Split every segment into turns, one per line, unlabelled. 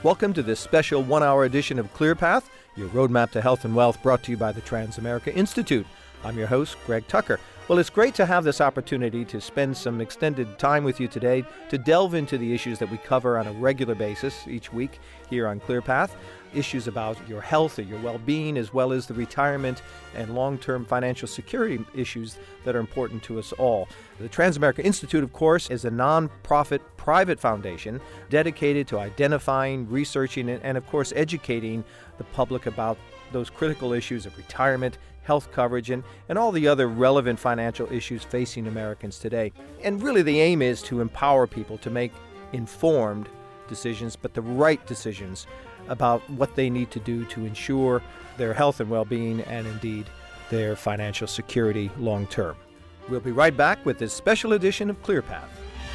Welcome to this special one-hour edition of ClearPath, your roadmap to health and wealth, brought to you by the Transamerica Institute. I'm your host, Greg Tucker. Well, it's great to have this opportunity to spend some extended time with you today to delve into the issues that we cover on a regular basis each week here on ClearPath. Issues about your health or your well-being, as well as the retirement and long-term financial security issues that are important to us all. The Transamerica Institute, of course, is a non-profit private foundation dedicated to identifying, researching, and of course, educating the public about those critical issues of retirement, health coverage, and all the other relevant financial issues facing Americans today. And really the aim is to empower people to make informed decisions, but the right decisions about what they need to do to ensure their health and well-being and indeed their financial security long term. We'll be right back with this special edition of ClearPath.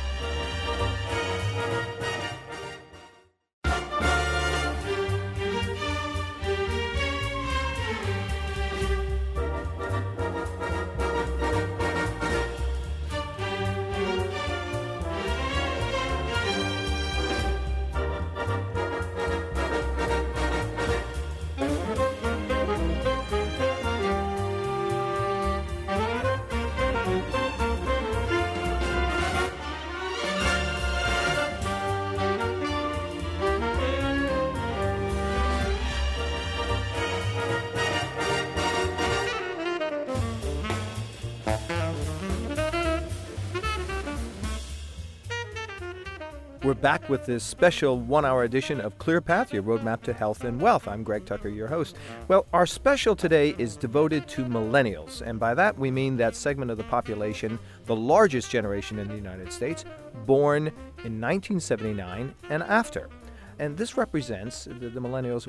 We're back with this special one-hour edition of ClearPath, your roadmap to health and wealth. I'm Greg Tucker, your host. Well, our special today is devoted to millennials, and by that we mean that segment of the population, the largest generation in the United States, born in 1979 and after. And this represents, the millennials,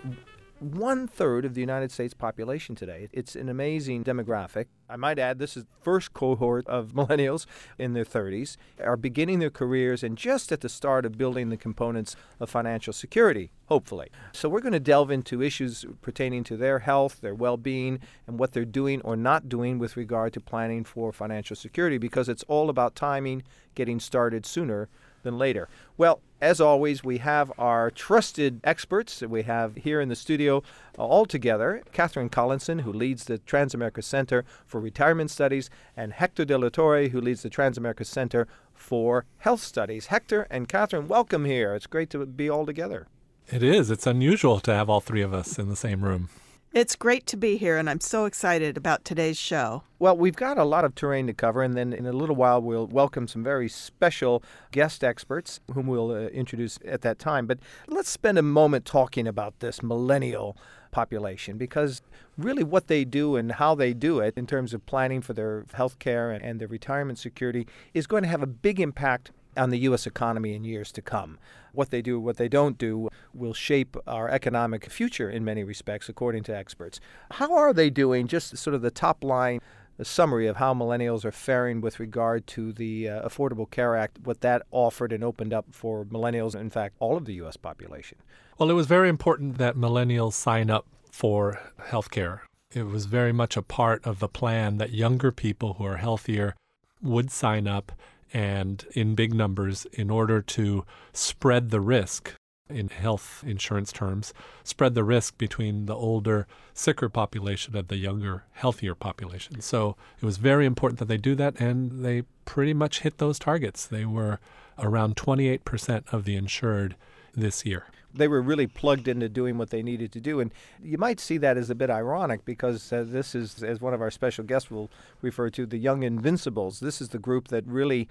1/3 of the United States population today. It's an amazing demographic. I might add, this is the first cohort of millennials in their 30s, are beginning their careers and just at the start of building the components of financial security, hopefully. So we're going to delve into issues pertaining to their health, their well-being, and what they're doing or not doing with regard to planning for financial security, because it's all about timing, getting started sooner than later. Well, as always, we have our trusted experts that we have here in the studio all together. Catherine Collinson, who leads the Transamerica Center for Retirement Studies, and Hector De La Torre, who leads the Transamerica Center for Health Studies. Hector and Catherine, welcome here. It's great to be all together.
It is. It's unusual to have all three of us in the same room.
It's great to be here, and I'm so excited about today's show.
Well, we've got a lot of terrain to cover, and then in a little while we'll welcome some very special guest experts whom we'll introduce at that time. But let's spend a moment talking about this millennial population, because really what they do and how they do it in terms of planning for their health care and their retirement security is going to have a big impact on the U.S. economy in years to come. What they do, what they don't do, will shape our economic future in many respects, according to experts. How are they doing? Just sort of the top line, the summary of how millennials are faring with regard to the Affordable Care Act, what that offered and opened up for millennials, in fact, all of the U.S. population.
Well, it was very important that millennials sign up for health care. It was very much a part of the plan that younger people who are healthier would sign up, and in big numbers, in order to spread the risk, in health insurance terms, spread the risk between the older, sicker population and the younger, healthier population. So it was very important that they do that, and they pretty much hit those targets. They were around 28% of the insured this year.
They were really plugged into doing what they needed to do. And you might see that as a bit ironic, because this is, as one of our special guests will refer to, the young invincibles. This is the group that really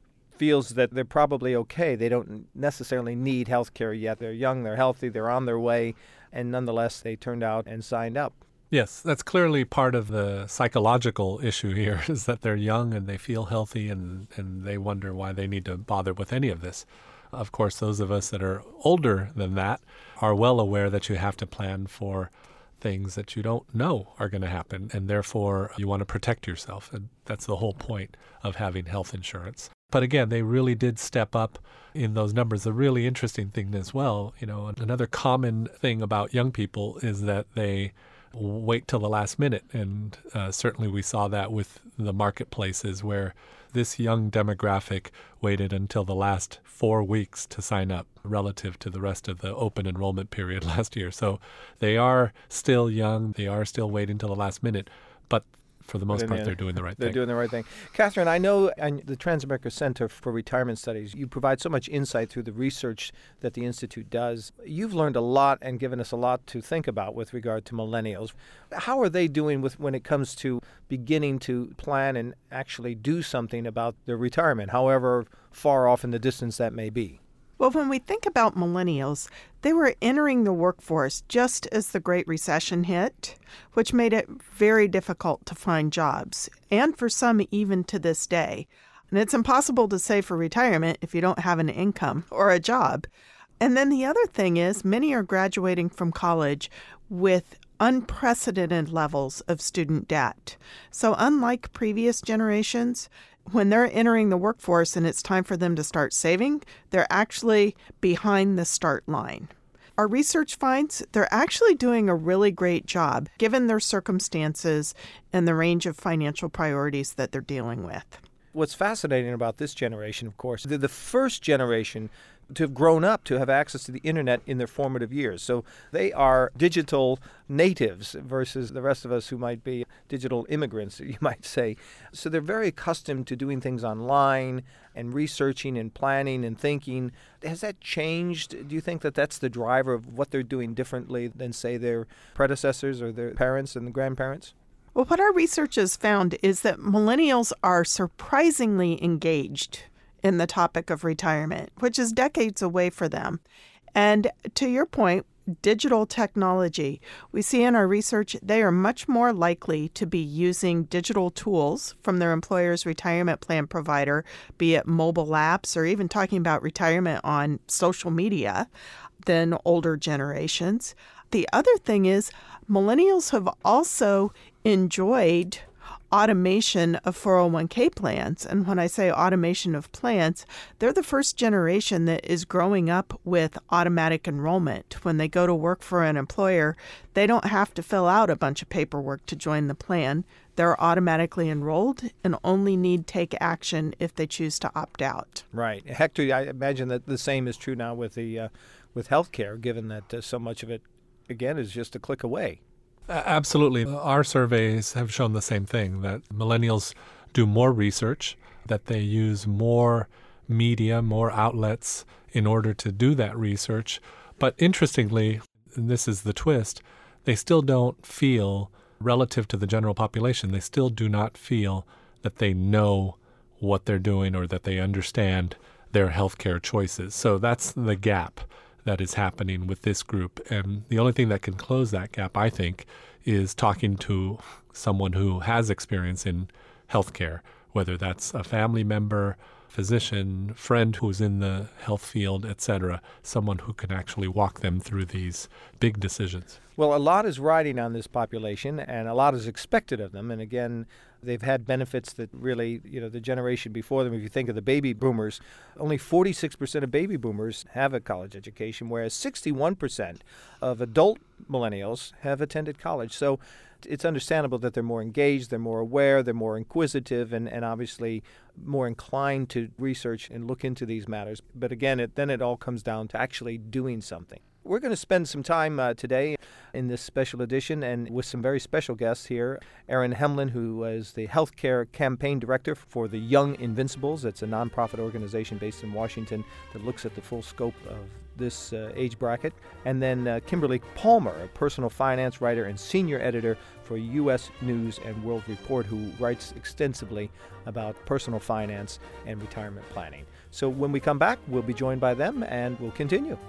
feels that they're probably okay. They don't necessarily need health care yet. They're young, they're healthy, they're on their way, and nonetheless they turned out and signed up.
Yes, that's clearly part of the psychological issue here, is that they're young and they feel healthy, and they wonder why they need to bother with any of this. Of course, those of us that are older than that are well aware that you have to plan for things that you don't know are going to happen, and therefore you want to protect yourself. And that's the whole point of having health insurance. But again, they really did step up in those numbers. A really interesting thing as well, another common thing about young people is that they wait till the last minute. And certainly we saw that with the marketplaces where this young demographic waited until the last 4 weeks to sign up relative to the rest of the open enrollment period last year. So they are still young. They are still waiting till the last minute. But for the most part, they're doing the right thing.
They're doing the right thing. Catherine, I know at the Transamerica Center for Retirement Studies, you provide so much insight through the research that the Institute does. You've learned a lot and given us a lot to think about with regard to millennials. How are they doing when it comes to beginning to plan and actually do something about their retirement, however far off in the distance that may be?
Well, when we think about millennials, they were entering the workforce just as the Great Recession hit, which made it very difficult to find jobs, and for some even to this day. And it's impossible to save for retirement if you don't have an income or a job. And then the other thing is many are graduating from college with unprecedented levels of student debt. So unlike previous generations, when they're entering the workforce and it's time for them to start saving, they're actually behind the start line. Our research finds they're actually doing a really great job given their circumstances and the range of financial priorities that they're dealing with.
What's fascinating about this generation, of course, they're the first generation to have grown up to have access to the internet in their formative years. So they are digital natives versus the rest of us who might be digital immigrants, you might say. So they're very accustomed to doing things online and researching and planning and thinking. Has that changed? Do you think that that's the driver of what they're doing differently than, say, their predecessors or their parents and grandparents?
Well, what our research has found is that millennials are surprisingly engaged in the topic of retirement, which is decades away for them. And to your point, digital technology, we see in our research they are much more likely to be using digital tools from their employer's retirement plan provider, be it mobile apps or even talking about retirement on social media, than older generations. The other thing is millennials have also enjoyed automation of 401k plans. And when I say automation of plans, they're the first generation that is growing up with automatic enrollment. When they go to work for an employer, they don't have to fill out a bunch of paperwork to join the plan. They're automatically enrolled and only need take action if they choose to opt out.
Right. Hector, I imagine that the same is true now with healthcare, given that so much of it, again, is just a click away.
Absolutely. Our surveys have shown the same thing, that millennials do more research, that they use more media, more outlets in order to do that research. But interestingly, and this is the twist, they still don't feel, relative to the general population, they still do not feel that they know what they're doing or that they understand their healthcare choices. So that's the gap that is happening with this group. And the only thing that can close that gap, I think, is talking to someone who has experience in healthcare, whether that's a family member, physician, friend who's in the health field, etc., someone who can actually walk them through these big decisions.
Well, a lot is riding on this population, and a lot is expected of them. And again, they've had benefits that really, the generation before them, if you think of the baby boomers, only 46% of baby boomers have a college education, whereas 61% of adult millennials have attended college. So it's understandable that they're more engaged, they're more aware, they're more inquisitive, and obviously more inclined to research and look into these matters. But again, it all comes down to actually doing something. We're going to spend some time today in this special edition and with some very special guests here. Erin Hemlin, who is the Healthcare Campaign Director for the Young Invincibles. It's a nonprofit organization based in Washington that looks at the full scope of this age bracket. And then Kimberly Palmer, a personal finance writer and senior editor for U.S. News and World Report, who writes extensively about personal finance and retirement planning. So when we come back, we'll be joined by them and we'll continue.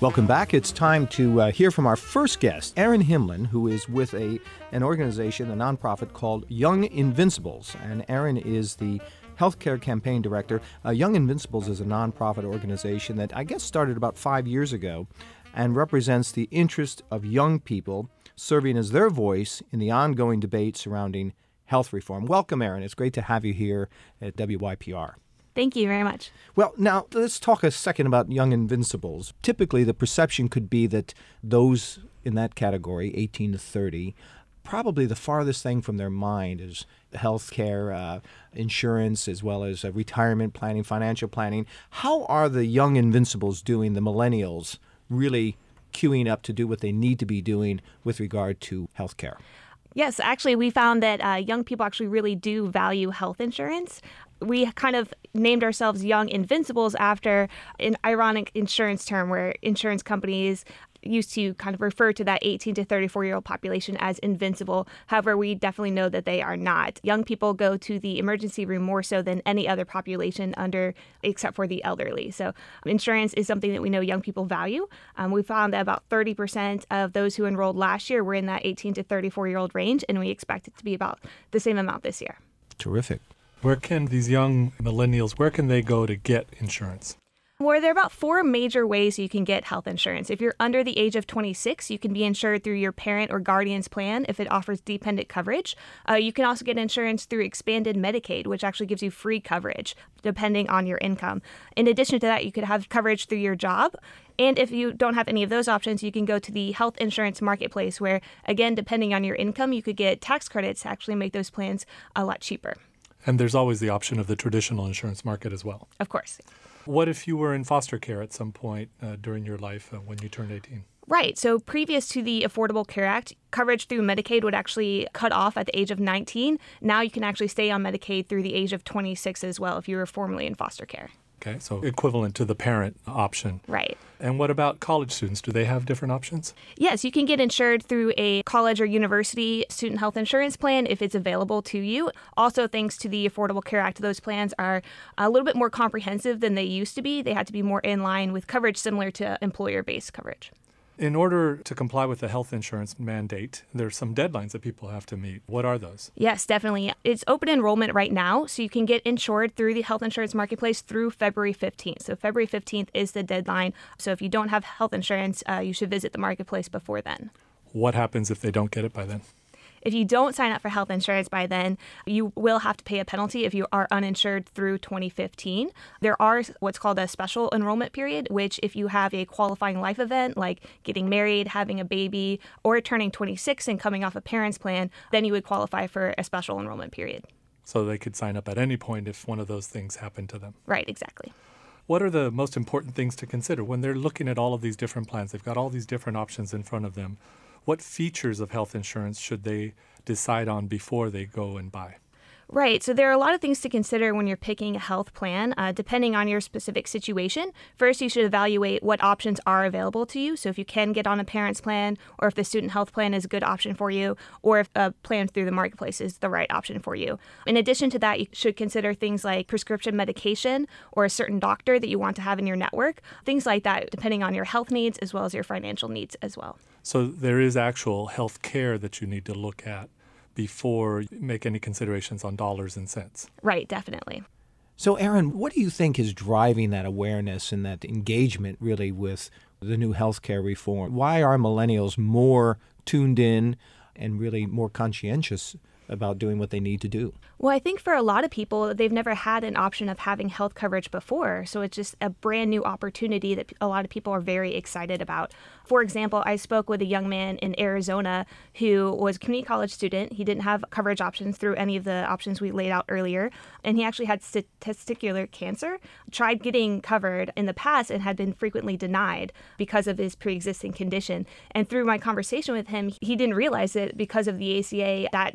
Welcome back. It's time to hear from our first guest, Erin Himlin, who is with an organization, a nonprofit called Young Invincibles. And Erin is the Healthcare Campaign Director. Young Invincibles is a nonprofit organization that I guess started about 5 years ago and represents the interest of young people, serving as their voice in the ongoing debate surrounding health reform. Welcome, Erin. It's great to have you here at WYPR.
Thank you very much.
Well, now let's talk a second about Young Invincibles. Typically, the perception could be that those in that category, 18 to 30, probably the farthest thing from their mind is health care, insurance, as well as retirement planning, financial planning. How are the Young Invincibles doing, the millennials, really queuing up to do what they need to be doing with regard to health care?
Yes, actually, we found that young people actually really do value health insurance. We kind of named ourselves Young Invincibles after an ironic insurance term where insurance companies used to kind of refer to that 18 to 34-year-old population as invincible. However, we definitely know that they are not. Young people go to the emergency room more so than any other population except for the elderly. So insurance is something that we know young people value. We found that about 30% of those who enrolled last year were in that 18 to 34-year-old range, and we expect it to be about the same amount this year.
Terrific.
Where can these young millennials, where can they go to get insurance?
Well, there are about 4 major ways you can get health insurance. If you're under the age of 26, you can be insured through your parent or guardian's plan if it offers dependent coverage. You can also get insurance through expanded Medicaid, which actually gives you free coverage depending on your income. In addition to that, you could have coverage through your job. And if you don't have any of those options, you can go to the health insurance marketplace where, again, depending on your income, you could get tax credits to actually make those plans a lot cheaper.
And there's always the option of the traditional insurance market as well.
Of course.
What if you were in foster care at some point during your life when you turned 18?
Right. So previous to the Affordable Care Act, coverage through Medicaid would actually cut off at the age of 19. Now you can actually stay on Medicaid through the age of 26 as well if you were formerly in foster care.
Okay, so equivalent to the parent option.
Right.
And what about college students? Do they have different options?
Yes, you can get insured through a college or university student health insurance plan if it's available to you. Also, thanks to the Affordable Care Act, those plans are a little bit more comprehensive than they used to be. They had to be more in line with coverage similar to employer-based coverage.
In order to comply with the health insurance mandate, there's some deadlines that people have to meet. What are those?
Yes, definitely. It's open enrollment right now, so you can get insured through the health insurance marketplace through February 15th. So February 15th is the deadline. So if you don't have health insurance, you should visit the marketplace before then.
What happens if they don't get it by then?
If you don't sign up for health insurance by then, you will have to pay a penalty if you are uninsured through 2015. There are what's called a special enrollment period, which if you have a qualifying life event like getting married, having a baby, or turning 26 and coming off a parent's plan, then you would qualify for a special enrollment period.
So they could sign up at any point if one of those things happened to them.
Right, exactly.
What are the most important things to consider when they're looking at all of these different plans? They've got all these different options in front of them. What features of health insurance should they decide on before they go and buy?
Right. So there are a lot of things to consider when you're picking a health plan, depending on your specific situation. First, you should evaluate what options are available to you. So if you can get on a parent's plan, or if the student health plan is a good option for you, or if a plan through the marketplace is the right option for you. In addition to that, you should consider things like prescription medication or a certain doctor that you want to have in your network, things like that, depending on your health needs as well as your financial needs as well.
So there is actual health care that you need to look at before you make any considerations on dollars and cents.
Right, definitely.
So, Erin, what do you think is driving that awareness and that engagement really with the new healthcare reform? Why are millennials more tuned in and really more conscientious about doing what they need to do?
Well, I think for a lot of people, they've never had an option of having health coverage before. So it's just a brand new opportunity that a lot of people are very excited about. For example, I spoke with a young man in Arizona who was a community college student. He didn't have coverage options through any of the options we laid out earlier. And he actually had testicular cancer, tried getting covered in the past and had been frequently denied because of his pre-existing condition. And through my conversation with him, he didn't realize that because of the ACA, that discrimination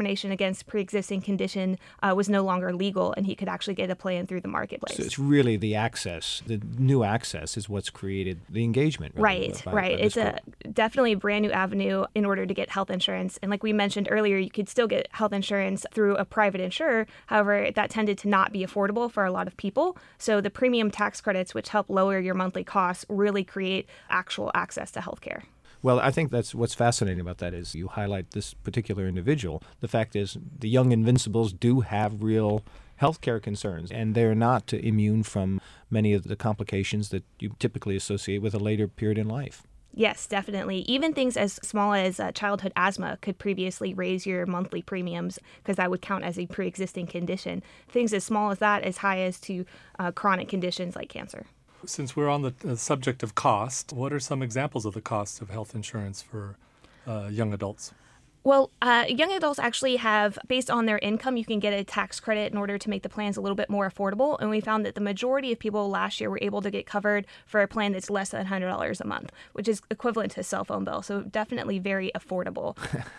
discrimination against pre-existing condition was no longer legal, and he could actually get a plan through the marketplace.
So it's really the access, the new access is what's created the engagement. Really,
right. It's definitely a brand new avenue in order to get health insurance. And like we mentioned earlier, you could still get health insurance through a private insurer. However, that tended to not be affordable for a lot of people. So the premium tax credits, which help lower your monthly costs, really create actual access to healthcare.
Well, I think that's what's fascinating about that is you highlight this particular individual. The fact is the young invincibles do have real healthcare concerns, and they're not immune from many of the complications that you typically associate with a later period in life.
Yes, definitely. Even things as small as childhood asthma could previously raise your monthly premiums because that would count as a pre-existing condition. Things as small as that, as high as to chronic conditions like cancer.
Since we're on the subject of cost, what are some examples of the costs of health insurance for young adults?
Well, young adults actually have, based on their income, you can get a tax credit in order to make the plans a little bit more affordable. And we found that the majority of people last year were able to get covered for a plan that's less than $100 a month, which is equivalent to a cell phone bill. So definitely very affordable.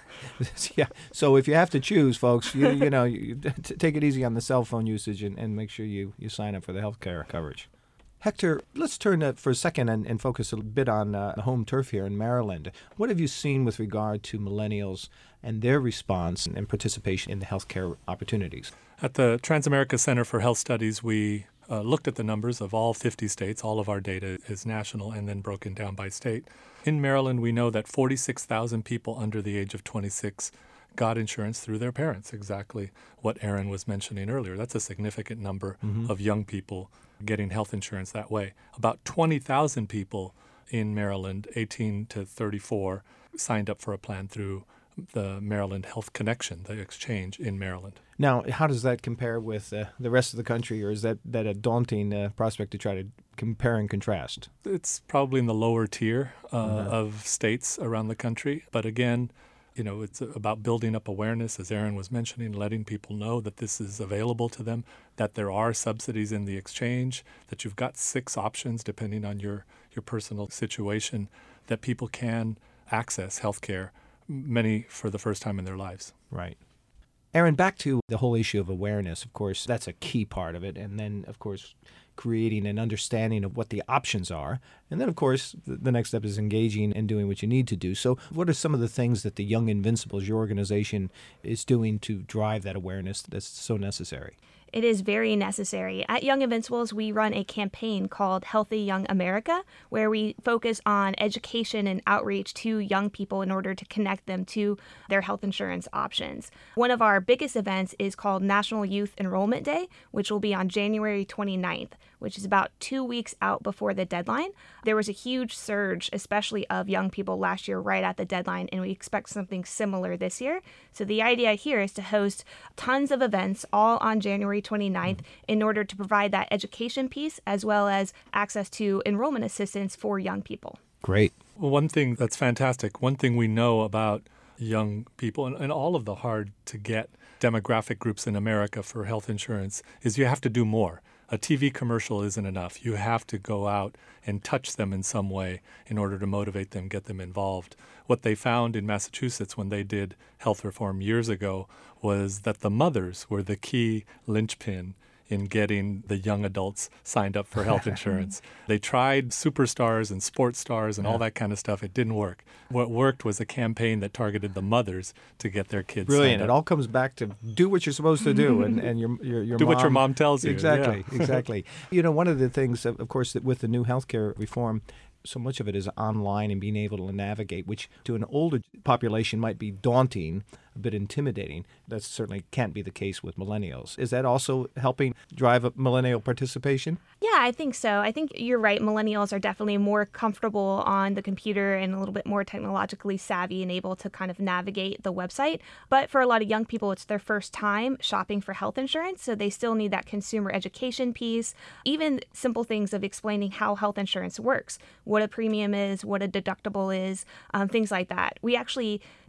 Yeah. So if you have to choose, folks, you know, take it easy on the cell phone usage and make sure you sign up for the health care coverage. Hector, let's turn for a second and focus a bit on the home turf here in Maryland. What have you seen with regard to millennials and their response and participation in the healthcare opportunities?
At the Transamerica Center for Health Studies, we looked at the numbers of all 50 states. All of our data is national and then broken down by state. In Maryland, we know that 46,000 people under the age of 26 got insurance through their parents, exactly what Aaron was mentioning earlier. That's a significant number of young people getting health insurance that way. About 20,000 people in Maryland, 18 to 34, signed up for a plan through the Maryland Health Connection, the exchange in Maryland.
Now, how does that compare with the rest of the country, or is that a daunting prospect to try to compare and contrast?
It's probably in the lower tier of states around the country. But again, you know, it's about building up awareness, as Aaron was mentioning, letting people know that this is available to them, that there are subsidies in the exchange, that you've got 6 options depending on your personal situation, that people can access health care, many for the first time in their lives.
Right. Aaron, back to the whole issue of awareness, of course, that's a key part of it. And then, of course, creating an understanding of what the options are. And then, of course, the next step is engaging and doing what you need to do. So what are some of the things that the Young Invincibles, your organization, is doing to drive that awareness that's so necessary?
It is very necessary. At Young Invincibles, we run a campaign called Healthy Young America, where we focus on education and outreach to young people in order to connect them to their health insurance options. One of our biggest events is called National Youth Enrollment Day, which will be on January 29th, which is about 2 weeks out before the deadline. There was a huge surge, especially of young people last year right at the deadline, and we expect something similar this year. So the idea here is to host tons of events all on January 29th in order to provide that education piece as well as access to enrollment assistance for young people.
Great.
Well, one thing that's fantastic, one thing we know about young people and all of the hard-to-get demographic groups in America for health insurance is you have to do more. A TV commercial isn't enough. You have to go out and touch them in some way in order to motivate them, get them involved. What they found in Massachusetts when they did health reform years ago was that the mothers were the key linchpin in getting the young adults signed up for health insurance. They tried superstars and sports stars and all that kind of stuff. It didn't work. What worked was a campaign that targeted the mothers to get their kids
Brilliant.
signed
It
up.
all comes back to do what you're supposed to do, and your
Do
mom,
what your mom tells you.
Exactly,
Yeah.
exactly. You know, one of the things, of course, that with the new healthcare reform, so much of it is online and being able to navigate, which to an older population might be daunting, a bit intimidating. That certainly can't be the case with millennials. Is that also helping drive up millennial participation?
Yeah, I think so. I think you're right. Millennials are definitely more comfortable on the computer and a little bit more technologically savvy and able to kind of navigate the website. But for a lot of young people, it's their first time shopping for health insurance, so they still need that consumer education piece, even simple things of explaining how health insurance works, what a premium is, what a deductible is, things like that. We actually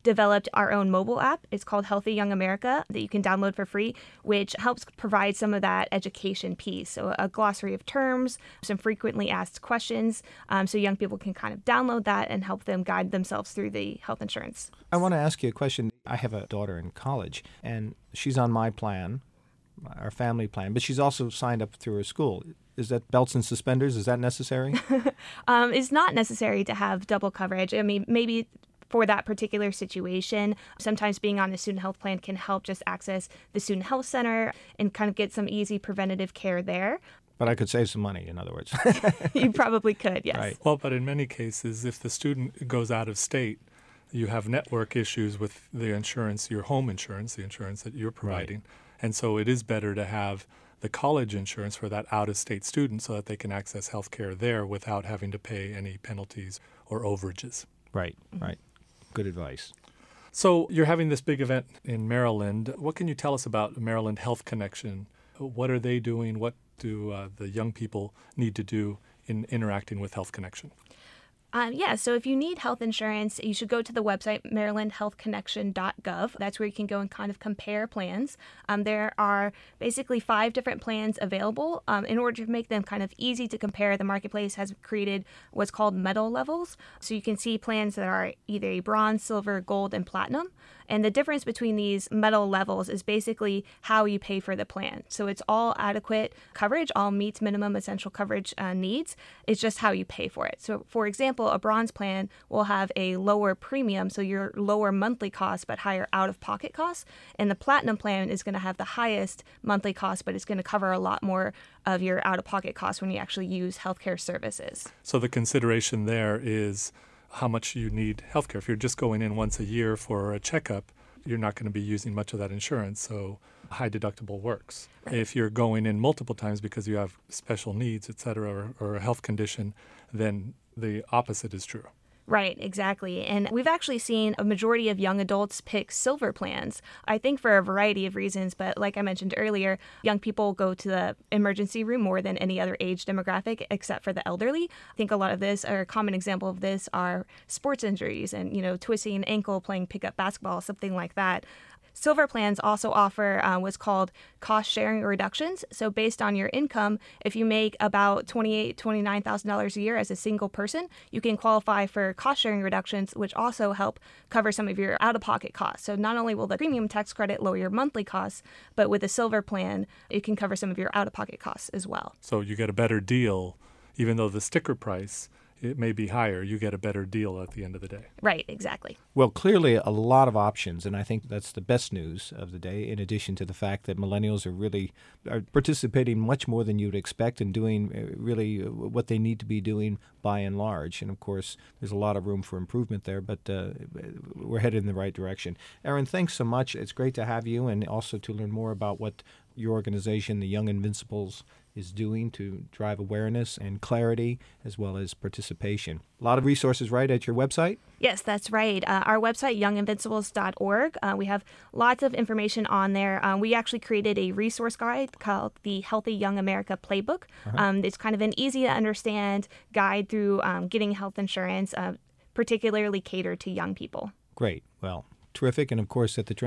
developed our own mobile app. It's called Healthy Young America that you can download for free, which helps provide some of that education piece. So a glossary of terms, some frequently asked questions, so young people can kind of download that and help them guide themselves through the health insurance.
I want to ask you a question. I have a daughter in college, and she's on my plan, our family plan, but she's also signed up through her school. Is that belts and suspenders? Is that necessary?
It's not necessary to have double coverage. I mean, maybe for that particular situation, sometimes being on a student health plan can help just access the student health center and kind of get some easy preventative care there.
But I could save some money, in other words.
You probably could, yes.
Right.
Well, but in many cases, if the student goes out of state, you have network issues with the insurance, your home insurance, the insurance that you're providing. Right. And so it is better to have the college insurance for that out-of-state student so that they can access health care there without having to pay any penalties or overages.
Right, right. Good advice.
So you're having this big event in Maryland. What can you tell us about Maryland Health Connection? What are they doing? What do the young people need to do in interacting with Health Connection?
So if you need health insurance, you should go to the website, marylandhealthconnection.gov. That's where you can go and kind of compare plans. There are basically 5 different plans available. In order to make them kind of easy to compare, the marketplace has created what's called metal levels. So you can see plans that are either a bronze, silver, gold, and platinum. And the difference between these metal levels is basically how you pay for the plan. So it's all adequate coverage, all meets minimum essential coverage needs. It's just how you pay for it. So, for example, a bronze plan will have a lower premium, so your lower monthly cost but higher out-of-pocket costs. And the platinum plan is going to have the highest monthly cost, but it's going to cover a lot more of your out-of-pocket costs when you actually use healthcare services.
So the consideration there is how much you need healthcare. If you're just going in once a year for a checkup, you're not going to be using much of that insurance, so high deductible works. Right. If you're going in multiple times because you have special needs, et cetera, or a health condition, then the opposite is true.
Right, exactly. And we've actually seen a majority of young adults pick silver plans, I think for a variety of reasons. But like I mentioned earlier, young people go to the emergency room more than any other age demographic except for the elderly. I think a lot of this, or a common example of this, are sports injuries and, twisting an ankle, playing pickup basketball, something like that. Silver plans also offer what's called cost-sharing reductions. So based on your income, if you make about $28,000, $29,000 a year as a single person, you can qualify for cost-sharing reductions, which also help cover some of your out-of-pocket costs. So not only will the premium tax credit lower your monthly costs, but with a silver plan, it can cover some of your out-of-pocket costs as well.
So you get a better deal, even though the sticker price, it may be higher, you get a better deal at the end of the day.
Right, exactly.
Well, clearly a lot of options, and I think that's the best news of the day, in addition to the fact that millennials are participating much more than you'd expect and doing really what they need to be doing by and large. And, of course, there's a lot of room for improvement there, but we're headed in the right direction. Erin, thanks so much. It's great to have you, and also to learn more about what your organization, the Young Invincibles, is doing to drive awareness and clarity as well as participation. A lot of resources, right, at your website?
Yes, that's right. Our website, younginvincibles.org, we have lots of information on there. We actually created a resource guide called the Healthy Young America Playbook. It's kind of an easy-to-understand guide through getting health insurance, particularly catered to young people.
Great. Well, terrific. And, of course, at the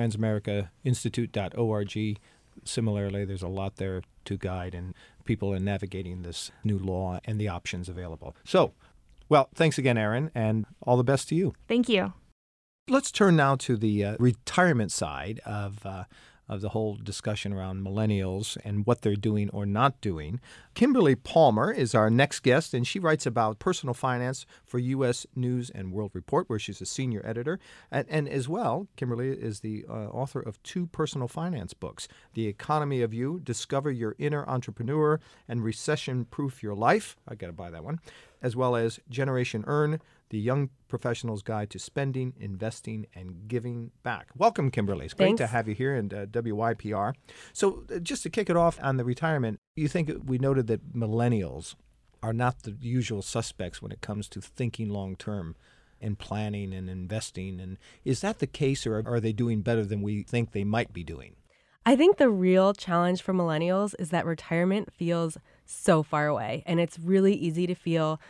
transamericainstitute.org, similarly, there's a lot there to guide and people in navigating this new law and the options available. So, well, thanks again, Erin, and all the best to you.
Thank you.
Let's turn now to the retirement side of the whole discussion around millennials and what they're doing or not doing. Kimberly Palmer is our next guest, and she writes about personal finance for U.S. News and World Report, where she's a senior editor. And as well, Kimberly is the author of 2 personal finance books, The Economy of You, Discover Your Inner Entrepreneur, and Recession-Proof Your Life. I got to buy that one. As well as Generation Earn, The Young Professional's Guide to Spending, Investing, and Giving Back. Welcome, Kimberly. It's great to have you here in WYPR. So just to kick it off on the retirement, you think we noted that millennials are not the usual suspects when it comes to thinking long-term and planning and investing. And is that the case, or are they doing better than we think they might be doing?
I think the real challenge for millennials is that retirement feels so far away, and it's really easy to feel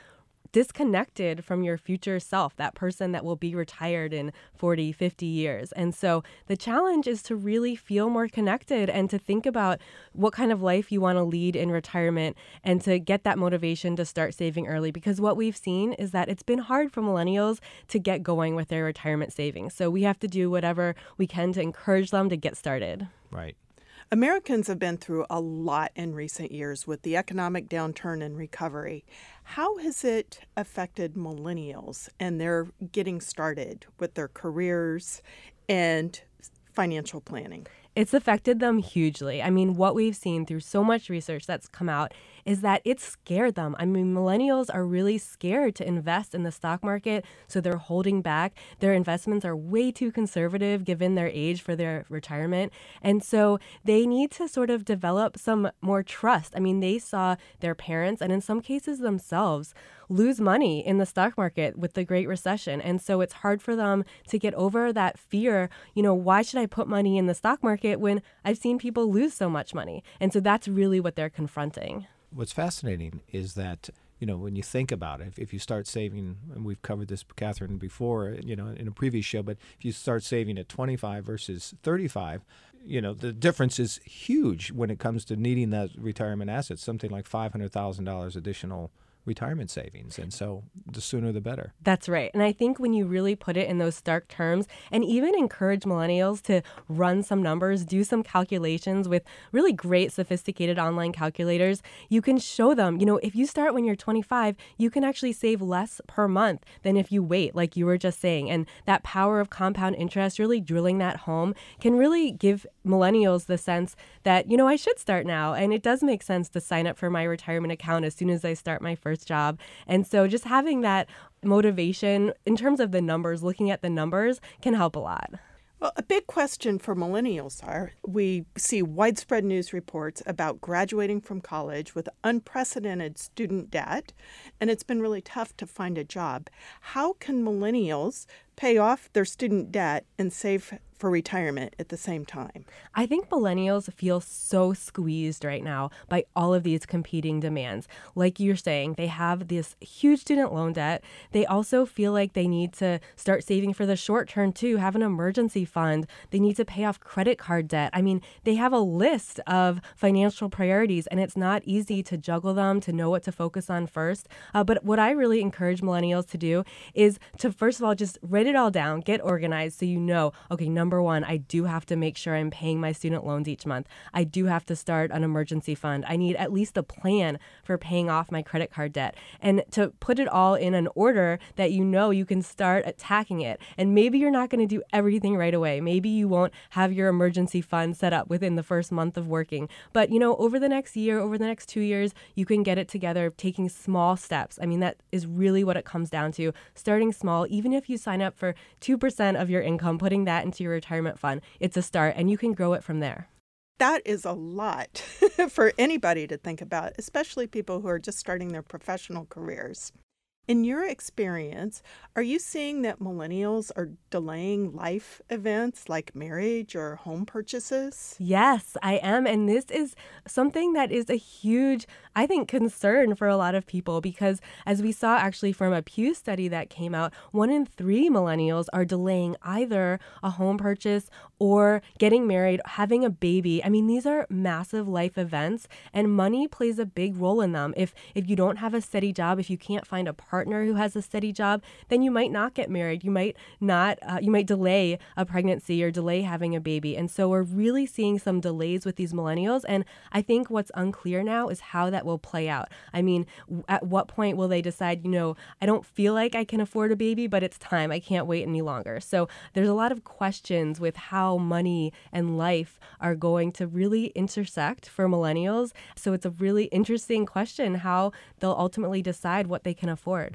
disconnected from your future self, that person that will be retired in 40, 50 years. And so the challenge is to really feel more connected and to think about what kind of life you want to lead in retirement and to get that motivation to start saving early. Because what we've seen is that it's been hard for millennials to get going with their retirement savings. So we have to do whatever we can to encourage them to get started.
Right.
Americans have been through a lot in recent years with the economic downturn and recovery. How has it affected millennials and their getting started with their careers and financial planning?
It's affected them hugely. I mean, what we've seen through so much research that's come out is that it's scared them. I mean, millennials are really scared to invest in the stock market, so they're holding back. Their investments are way too conservative given their age for their retirement. And so they need to sort of develop some more trust. I mean, they saw their parents and in some cases themselves lose money in the stock market with the Great Recession. And so it's hard for them to get over that fear. You know, why should I put money in the stock market when I've seen people lose so much money? And so that's really what they're confronting.
What's fascinating is that, when you think about it, if you start saving, and we've covered this, Catherine, before, in a previous show, but if you start saving at 25 versus 35, the difference is huge when it comes to needing that retirement assets, something like $500,000 additional retirement savings. And so the sooner the better.
That's right. And I think when you really put it in those stark terms and even encourage millennials to run some numbers, do some calculations with really great sophisticated online calculators, you can show them, if you start when you're 25, you can actually save less per month than if you wait, like you were just saying. And that power of compound interest, really drilling that home, can really give millennials the sense that, I should start now. And it does make sense to sign up for my retirement account as soon as I start my first job. And so just having that motivation in terms of the numbers, looking at the numbers, can help a lot.
Well, a big question for millennials are, we see widespread news reports about graduating from college with unprecedented student debt, and it's been really tough to find a job. How can millennials pay off their student debt and save for retirement at the same time?
I think millennials feel so squeezed right now by all of these competing demands. Like you're saying, they have this huge student loan debt. They also feel like they need to start saving for the short term too, have an emergency fund. They need to pay off credit card debt. I mean, they have a list of financial priorities and it's not easy to juggle them, to know what to focus on first. But what I really encourage millennials to do is to, first of all, just write it all down, get organized so okay, number one, I do have to make sure I'm paying my student loans each month. I do have to start an emergency fund. I need at least a plan for paying off my credit card debt. And to put it all in an order that you can start attacking it. And maybe you're not going to do everything right away. Maybe you won't have your emergency fund set up within the first month of working. But, over the next year, over the next 2 years, you can get it together taking small steps. I mean, that is really what it comes down to. Starting small, even if you sign up for 2% of your income, putting that into your retirement fund, it's a start and you can grow it from there.
That is a lot for anybody to think about, especially people who are just starting their professional careers. In your experience, are you seeing that millennials are delaying life events like marriage or home purchases?
Yes, I am. And this is something that is a huge, I think, concern for a lot of people because as we saw actually from a Pew study that came out, 1 in 3 millennials are delaying either a home purchase or getting married, having a baby. I mean, these are massive life events and money plays a big role in them. If you don't have a steady job, if you can't find a partner who has a steady job, then you might not get married. You might not, you might delay a pregnancy or delay having a baby. And so we're really seeing some delays with these millennials. And I think what's unclear now is how that will play out. I mean, at what point will they decide, I don't feel like I can afford a baby, but it's time. I can't wait any longer. So there's a lot of questions with how money and life are going to really intersect for millennials. So it's a really interesting question how they'll ultimately decide what they can afford.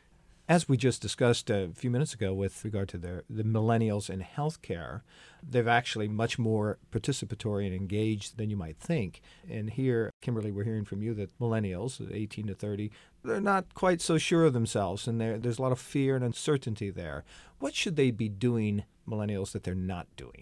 As we just discussed a few minutes ago with regard to the millennials in healthcare, they're actually much more participatory and engaged than you might think. And here, Kimberly, we're hearing from you that millennials, 18 to 30, they're not quite so sure of themselves, and there's a lot of fear and uncertainty there. What should they be doing, millennials, that they're not doing?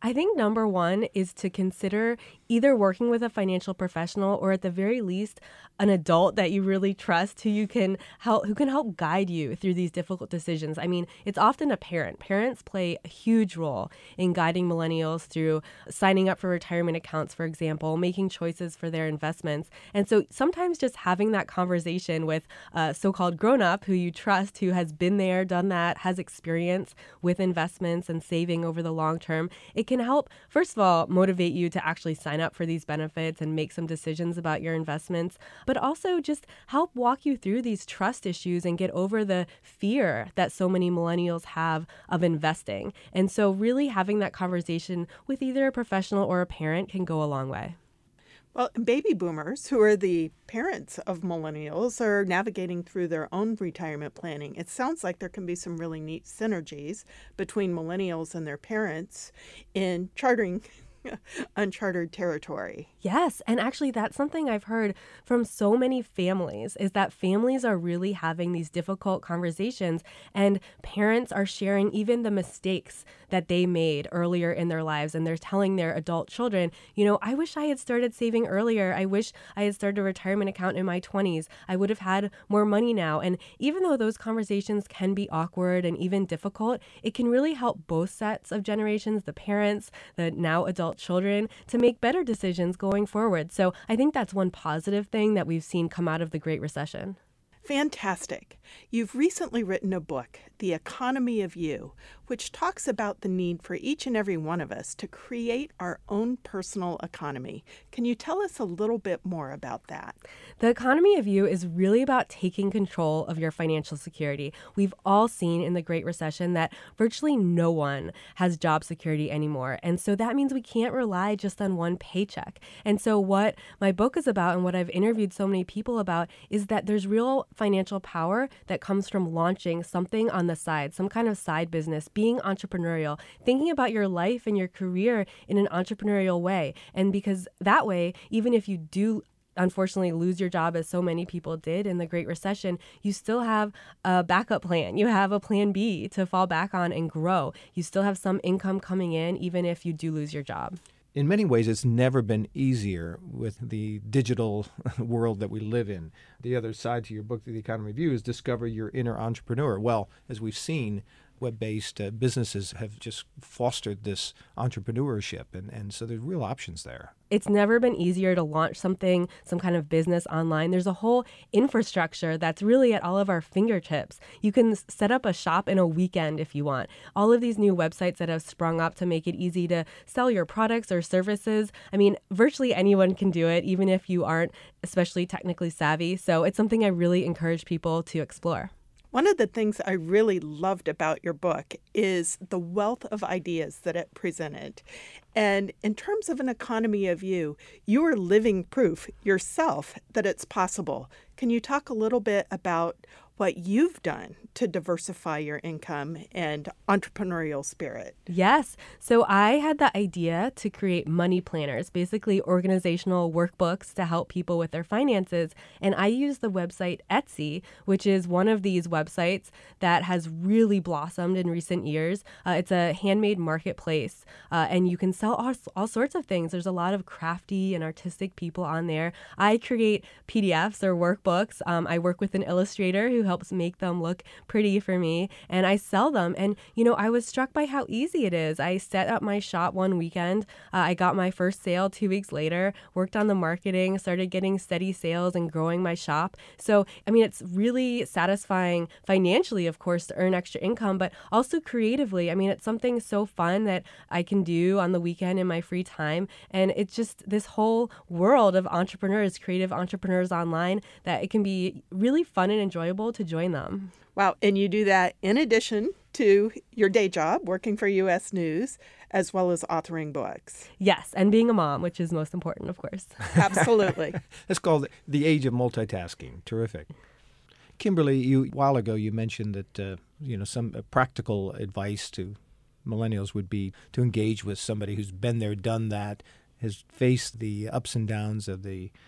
I think number one is to consider either working with a financial professional or at the very least an adult that you really trust who can help guide you through these difficult decisions. I mean, it's often a parent. Parents play a huge role in guiding millennials through signing up for retirement accounts, for example, making choices for their investments. And so sometimes just having that conversation with a so-called grown-up who you trust, who has been there, done that, has experience with investments and saving over the long term, it can help, first of all, motivate you to actually sign up for these benefits and make some decisions about your investments, but also just help walk you through these trust issues and get over the fear that so many millennials have of investing. And so really having that conversation with either a professional or a parent can go a long way.
Well, baby boomers, who are the parents of millennials, are navigating through their own retirement planning. It sounds like there can be some really neat synergies between millennials and their parents in charting uncharted territory.
Yes, and actually that's something I've heard from so many families is that families are really having these difficult conversations and parents are sharing even the mistakes that they made earlier in their lives, and they're telling their adult children, I wish I had started saving earlier. I wish I had started a retirement account in my 20s. I would have had more money now. And even though those conversations can be awkward and even difficult, it can really help both sets of generations, the parents, the now adult children, to make better decisions going forward. So I think that's one positive thing that we've seen come out of the Great Recession.
Fantastic. You've recently written a book, The Economy of You, which talks about the need for each and every one of us to create our own personal economy. Can you tell us a little bit more about that?
The Economy of You is really about taking control of your financial security. We've all seen in the Great Recession that virtually no one has job security anymore. And so that means we can't rely just on one paycheck. And so what my book is about and what I've interviewed so many people about is that there's real financial power that comes from launching something on the side, some kind of side business, being entrepreneurial, thinking about your life and your career in an entrepreneurial way. And because that way, even if you do unfortunately lose your job, as so many people did in the Great Recession, you still have a backup plan. You have a plan B to fall back on and grow. You still have some income coming in, even if you do lose your job.
In many ways, it's never been easier with the digital world that we live in. The other side to your book, The Economy of You, is discover your inner entrepreneur. Well, as we've seen, web-based businesses have just fostered this entrepreneurship, and so there's real options there.
It's never been easier to launch something, some kind of business online. There's a whole infrastructure that's really at all of our fingertips. You can set up a shop in a weekend if you want. All of these new websites that have sprung up to make it easy to sell your products or services. I mean, virtually anyone can do it, even if you aren't especially technically savvy. So it's something I really encourage people to explore.
One of the things I really loved about your book is the wealth of ideas that it presented. And in terms of an economy of you, you are living proof yourself that it's possible. Can you talk a little bit about what you've done to diversify your income and entrepreneurial spirit?
Yes. So I had the idea to create money planners, basically organizational workbooks to help people with their finances. And I used the website Etsy, which is one of these websites that has really blossomed in recent years. It's a handmade marketplace, and you can sell all sorts of things. There's a lot of crafty and artistic people on there. I create PDFs or workbooks. I work with an illustrator who helps make them look pretty for me, and I sell them. And, I was struck by how easy it is. I set up my shop one weekend. I got my first sale 2 weeks later, worked on the marketing, started getting steady sales and growing my shop. So, it's really satisfying financially, of course, to earn extra income, but also creatively. It's something so fun that I can do on the weekend in my free time. And it's just this whole world of entrepreneurs, creative entrepreneurs online, that it can be really fun and enjoyable to join them.
Wow. And you do that in addition to your day job, working for U.S. News, as well as authoring books.
Yes, and being a mom, which is most important, of course.
Absolutely.
It's called the age of multitasking. Terrific. Kimberly, a while ago you mentioned that some practical advice to millennials would be to engage with somebody who's been there, done that, has faced the ups and downs of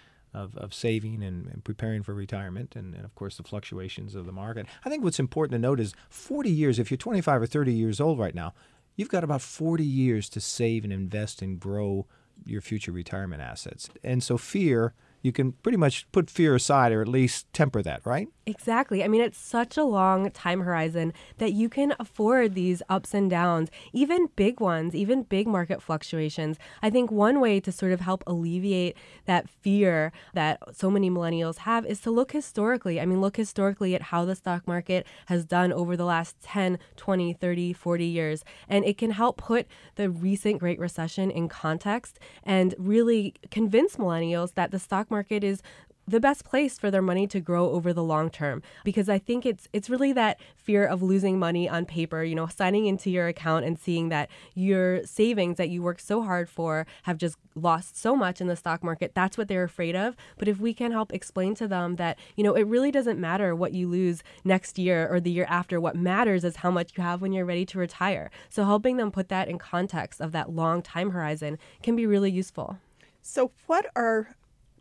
saving and preparing for retirement and, of course, the fluctuations of the market. I think what's important to note is 40 years, if you're 25 or 30 years old right now, you've got about 40 years to save and invest and grow your future retirement assets. And so fear, you can pretty much put fear aside or at least temper that, right?
Exactly. I mean, it's such a long time horizon that you can afford these ups and downs, even big ones, even big market fluctuations. I think one way to sort of help alleviate that fear that so many millennials have is to look historically. I mean, look historically at how the stock market has done over the last 10, 20, 30, 40 years. And it can help put the recent Great Recession in context and really convince millennials that the stock market is the best place for their money to grow over the long term. Because I think it's really that fear of losing money on paper, you know, signing into your account and seeing that your savings that you worked so hard for have just lost so much in the stock market. That's what they're afraid of. But if we can help explain to them that, you know, it really doesn't matter what you lose next year or the year after. What matters is how much you have when you're ready to retire. So helping them put that in context of that long time horizon can be really useful.
So what are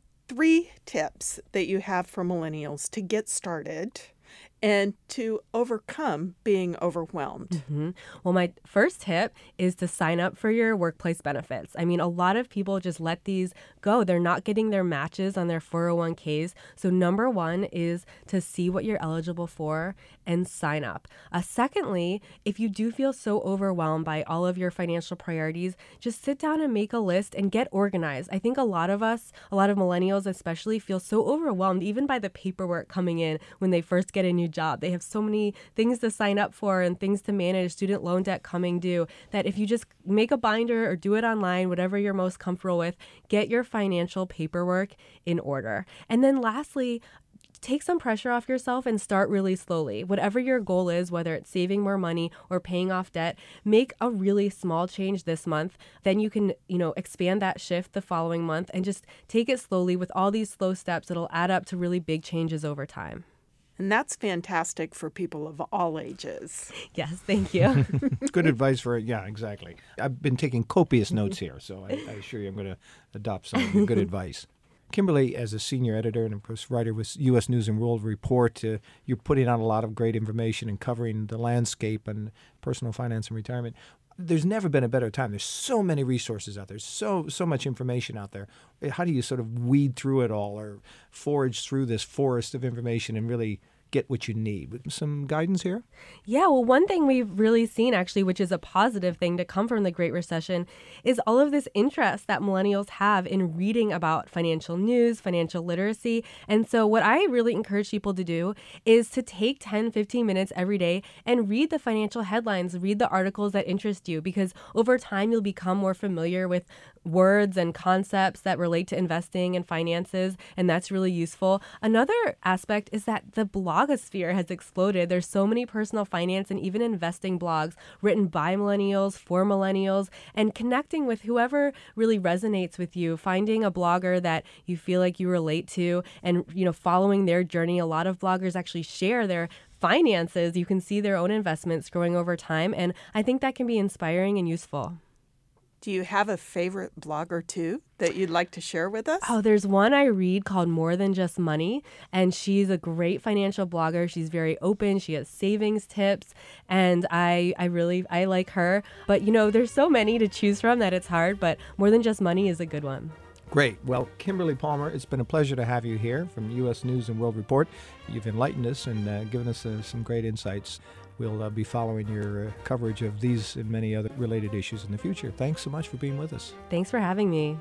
3 tips that you have for millennials to get started and to overcome being overwhelmed?
Mm-hmm. Well, my first tip is to sign up for your workplace benefits. I mean, a lot of people just let these go. They're not getting their matches on their 401ks. So number 1 is to see what you're eligible for and sign up. Secondly, if you do feel so overwhelmed by all of your financial priorities, just sit down and make a list and get organized. I think a lot of millennials especially, feel so overwhelmed even by the paperwork coming in when they first get a new job. They have so many things to sign up for and things to manage, student loan debt coming due, that if you just make a binder or do it online, whatever you're most comfortable with, get your financial paperwork in order. And then lastly, take some pressure off yourself and start really slowly. Whatever your goal is, whether it's saving more money or paying off debt, make a really small change this month. Then you can, expand that shift the following month and just take it slowly. With all these slow steps, it'll add up to really big changes over time.
And that's fantastic for people of all ages.
Yes, thank you.
Good advice yeah, exactly. I've been taking copious notes here, so I assure you I'm going to adopt some of your good advice. Kimberly, as a senior editor and, of course, writer with U.S. News and World Report, you're putting out a lot of great information and covering the landscape and personal finance and retirement. There's never been a better time. There's so many resources out there, so much information out there. How do you sort of weed through it all or forage through this forest of information and really get what you need? Some guidance here?
Yeah, well, one thing we've really seen actually, which is a positive thing to come from the Great Recession, is all of this interest that millennials have in reading about financial news, financial literacy. And so what I really encourage people to do is to take 10, 15 minutes every day and read the financial headlines, read the articles that interest you, because over time you'll become more familiar with words and concepts that relate to investing and finances, and that's really useful. Another aspect is that the blogosphere has exploded. There's so many personal finance and even investing blogs written by millennials, for millennials, and connecting with whoever really resonates with you, finding a blogger that you feel like you relate to and, following their journey. A lot of bloggers actually share their finances. You can see their own investments growing over time, and I think that can be inspiring and useful.
Do you have a favorite blog or two that you'd like to share with us?
Oh, there's one I read called More Than Just Money, and she's a great financial blogger. She's very open. She has savings tips, and I like her. But, there's so many to choose from that it's hard, but More Than Just Money is a good one.
Great. Well, Kimberly Palmer, it's been a pleasure to have you here from U.S. News and World Report. You've enlightened us and given us some great insights. We'll be following your coverage of these and many other related issues in the future. Thanks so much for being with us.
Thanks for having me.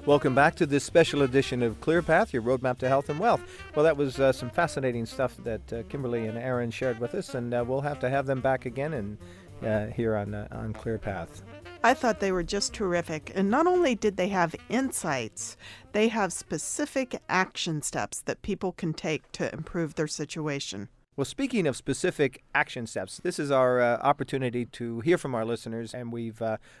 Welcome back to this special edition of ClearPath, your roadmap to health and wealth. Well, that was some fascinating stuff that Kimberly and Aaron shared with us, and we'll have to have them back again and here on ClearPath.
I thought they were just terrific. And not only did they have insights, they have specific action steps that people can take to improve their situation.
Well, speaking of specific action steps, this is our opportunity to hear from our listeners, and we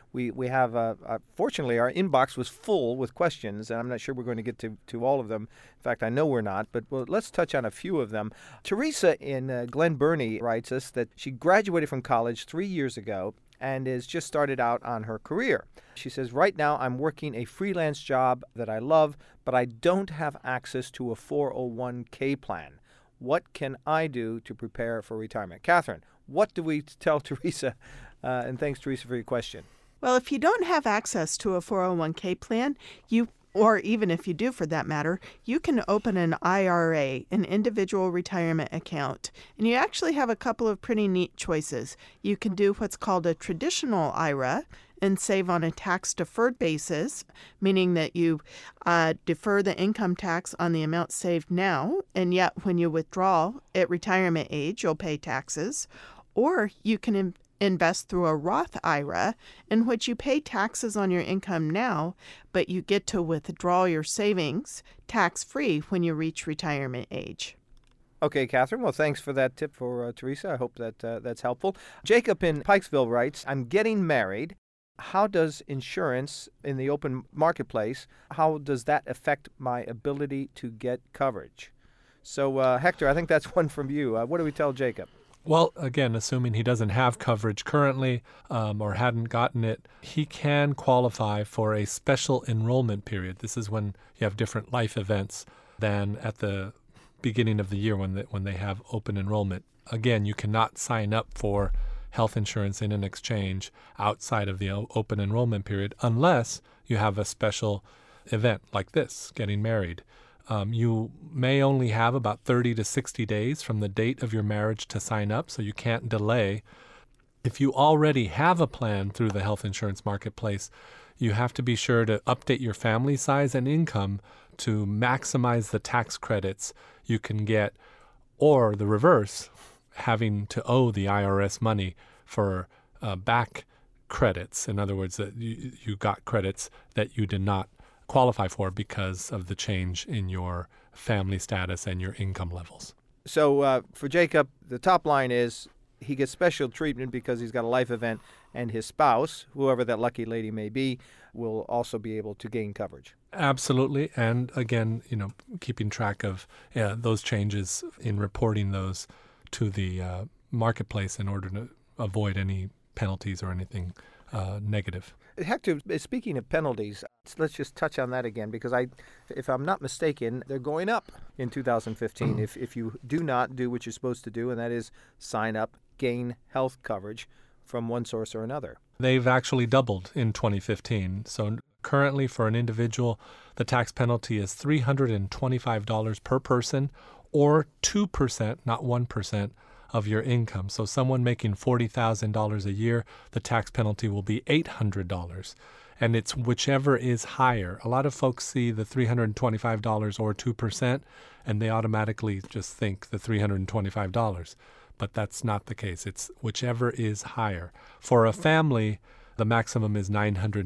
have fortunately our inbox was full with questions, and I'm not sure we're going to get to all of them. In fact, I know we're not, but let's touch on a few of them. Teresa in Glen Burnie writes us that she graduated from college 3 years ago and has just started out on her career. She says, right now I'm working a freelance job that I love, but I don't have access to a 401k plan. What can I do to prepare for retirement? Catherine, what do we tell Teresa? And thanks, Teresa, for your question.
Well, if you don't have access to a 401k plan, or even if you do for that matter, you can open an IRA, an individual retirement account. And you actually have a couple of pretty neat choices. You can do what's called a traditional IRA and save on a tax-deferred basis, meaning that you defer the income tax on the amount saved now, and yet when you withdraw at retirement age, you'll pay taxes. Or you can invest through a Roth IRA, in which you pay taxes on your income now, but you get to withdraw your savings tax-free when you reach retirement age.
Okay, Catherine. Well, thanks for that tip for Teresa. I hope that that's helpful. Jacob in Pikesville writes, I'm getting married. How does insurance in the open marketplace, how does that affect my ability to get coverage? So, Hector, I think that's one from you. What do we tell Jacob?
Well, again, assuming he doesn't have coverage currently or hadn't gotten it, he can qualify for a special enrollment period. This is when you have different life events than at the beginning of the year when they have open enrollment. Again, you cannot sign up for health insurance in an exchange outside of the open enrollment period unless you have a special event like this, getting married. You may only have about 30 to 60 days from the date of your marriage to sign up, so you can't delay. If you already have a plan through the health insurance marketplace, you have to be sure to update your family size and income to maximize the tax credits you can get, or the reverse, having to owe the IRS money for back credits. In other words, that you got credits that you did not qualify for because of the change in your family status and your income levels.
So for Jacob, the top line is he gets special treatment because he's got a life event, and his spouse, whoever that lucky lady may be, will also be able to gain coverage.
Absolutely. And again, keeping track of those changes in reporting those to the marketplace in order to avoid any penalties or anything negative.
Hector, speaking of penalties, let's just touch on that again, because if I'm not mistaken, they're going up in 2015 if you do not do what you're supposed to do, and that is sign up, gain health coverage from one source or another.
They've actually doubled in 2015. So currently for an individual, the tax penalty is $325 per person, or 2%, not 1%, of your income. So someone making $40,000 a year, the tax penalty will be $800. And it's whichever is higher. A lot of folks see the $325 or 2%, and they automatically just think the $325. But that's not the case. It's whichever is higher. For a family, the maximum is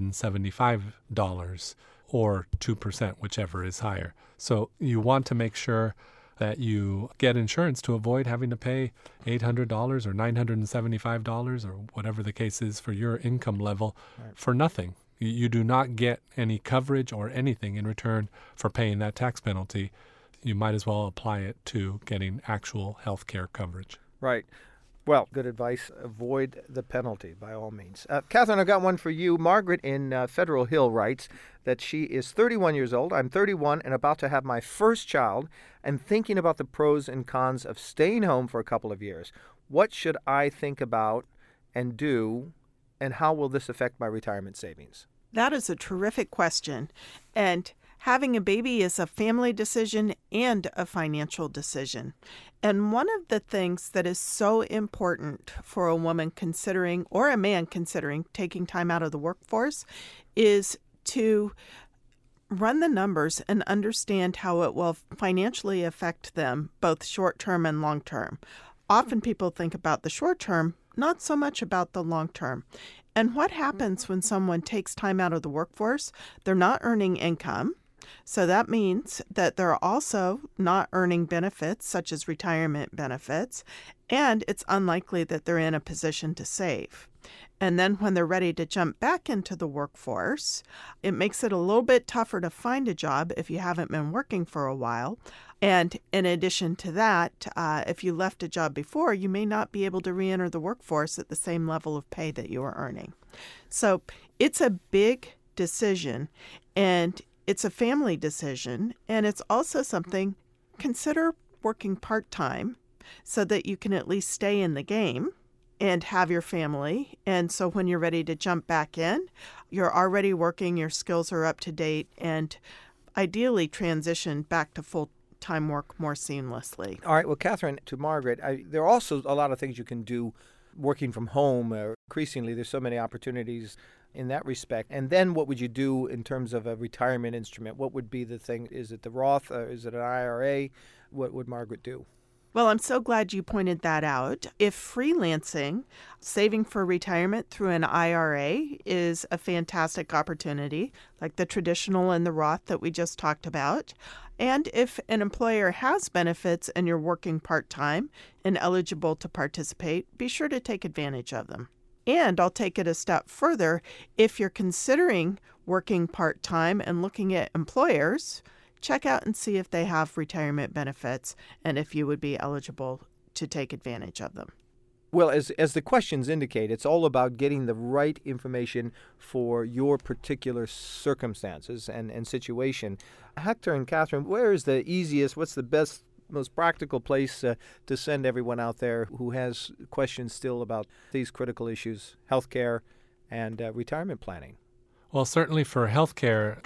$975 or 2%, whichever is higher. So you want to make sure that you get insurance to avoid having to pay $800 or $975 or whatever the case is for your income level for nothing. You do not get any coverage or anything in return for paying that tax penalty. You might as well apply it to getting actual health care coverage.
Right. Well, good advice. Avoid the penalty by all means. Catherine, I've got one for you. Margaret in Federal Hill writes that she is 31 years old. I'm 31 and about to have my first child and thinking about the pros and cons of staying home for a couple of years. What should I think about and do, and how will this affect my retirement savings?
That is a terrific question. And having a baby is a family decision and a financial decision. And one of the things that is so important for a woman considering, or a man considering, taking time out of the workforce is to run the numbers and understand how it will financially affect them, both short term and long term. Often people think about the short term, not so much about the long term. And what happens when someone takes time out of the workforce? They're not earning income. So that means that they're also not earning benefits, such as retirement benefits, and it's unlikely that they're in a position to save. And then when they're ready to jump back into the workforce, it makes it a little bit tougher to find a job if you haven't been working for a while. And in addition to that, if you left a job before, you may not be able to re-enter the workforce at the same level of pay that you were earning. So it's a big decision, and it's a family decision, and it's also something, consider working part-time so that you can at least stay in the game and have your family. And so when you're ready to jump back in, you're already working, your skills are up to date, and ideally transition back to full-time work more seamlessly.
All right. Well, Catherine, to Margaret, there are also a lot of things you can do working from home. Increasingly, there's so many opportunities in that respect. And then what would you do in terms of a retirement instrument? What would be the thing? Is it the Roth? Is it an IRA? What would Margaret do?
Well, I'm so glad you pointed that out. If freelancing, saving for retirement through an IRA is a fantastic opportunity, like the traditional and the Roth that we just talked about. And if an employer has benefits and you're working part-time and eligible to participate, be sure to take advantage of them. And I'll take it a step further. If you're considering working part-time and looking at employers, check out and see if they have retirement benefits and if you would be eligible to take advantage of them.
Well, as the questions indicate, it's all about getting the right information for your particular circumstances and situation. Hector and Catherine, where is the easiest, what's the best, most practical place to send everyone out there who has questions still about these critical issues, healthcare and retirement planning?
Well, certainly for healthcare,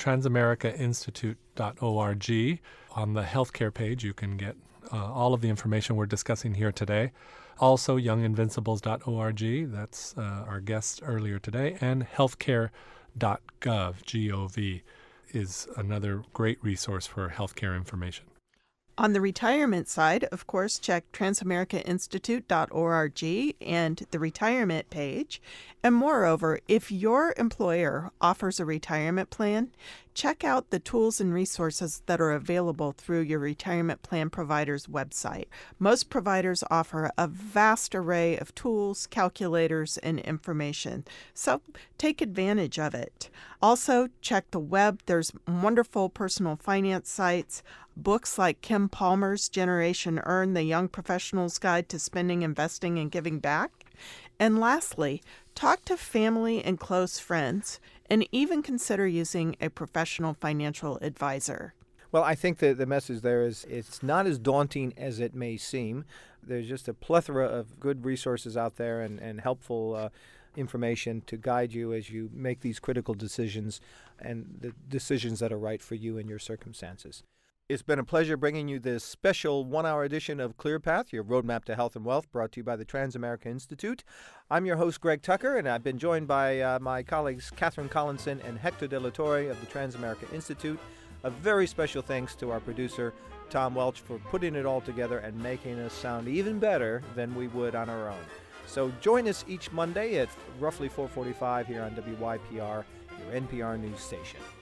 transamericainstitute.org. On the healthcare page, you can get all of the information we're discussing here today. Also, younginvincibles.org. That's our guest earlier today. And healthcare.gov, G-O-V, is another great resource for healthcare information.
On the retirement side, of course, check transamericainstitute.org and the retirement page. And moreover, if your employer offers a retirement plan, check out the tools and resources that are available through your retirement plan provider's website. Most providers offer a vast array of tools, calculators, and information, so take advantage of it. Also, check the web. There's wonderful personal finance sites, books like Kim Palmer's Generation Earn, The Young Professional's Guide to Spending, Investing, and Giving Back. And lastly, talk to family and close friends, and even consider using a professional financial advisor.
Well, I think that the message there is it's not as daunting as it may seem. There's just a plethora of good resources out there and helpful information to guide you as you make these critical decisions and the decisions that are right for you and your circumstances. It's been a pleasure bringing you this special one-hour edition of ClearPath, your roadmap to health and wealth, brought to you by the Transamerica Institute. I'm your host, Greg Tucker, and I've been joined by my colleagues Catherine Collinson and Hector De La Torre of the Transamerica Institute. A very special thanks to our producer, Tom Welch, for putting it all together and making us sound even better than we would on our own. So join us each Monday at roughly 4:45 here on WYPR, your NPR news station.